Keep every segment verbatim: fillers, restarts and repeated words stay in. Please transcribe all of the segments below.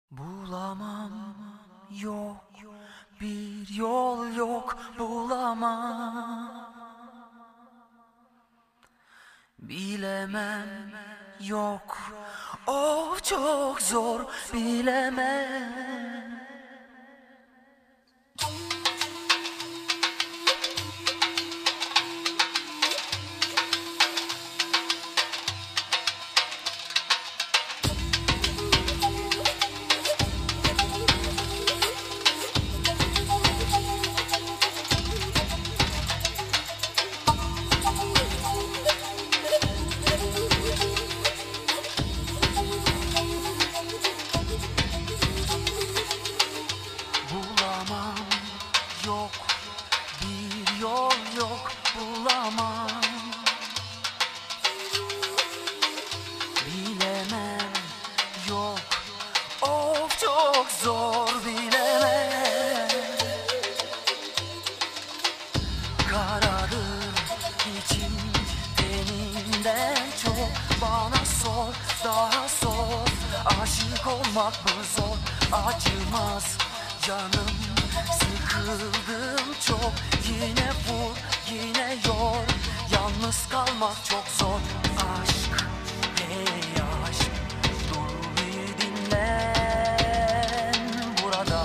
Bulamam, yok bir yol, yok bulamam. Bilemem, yok o çok zor, bilemem. Bulamam, yok bir yol, yok bulamam. Bilemem, yok of çok zor, bilemem. Kararır içim tenimden çok. Bana sor, daha sor, aşık olmak mı zor? Acımaz canım, sıkıldım çok. Yine vur, yine yor, yalnız kalmak çok zor. Aşk, hey aşk, dur bir dinlen burada.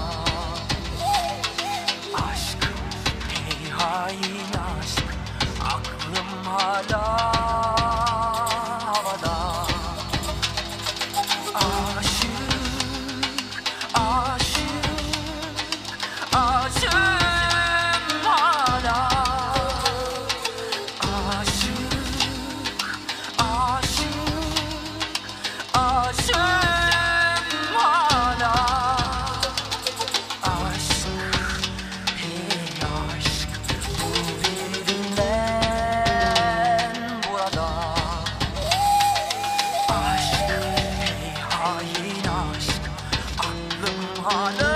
Aşk, hey hain aşk, aklım hala havada. Aşık, aşık, aşığım hala. Aşık, aşık, aşığım hala. Aşk, hey aşk, dur bir dinlen burada. Aşk, hey hain aşk, aklım hala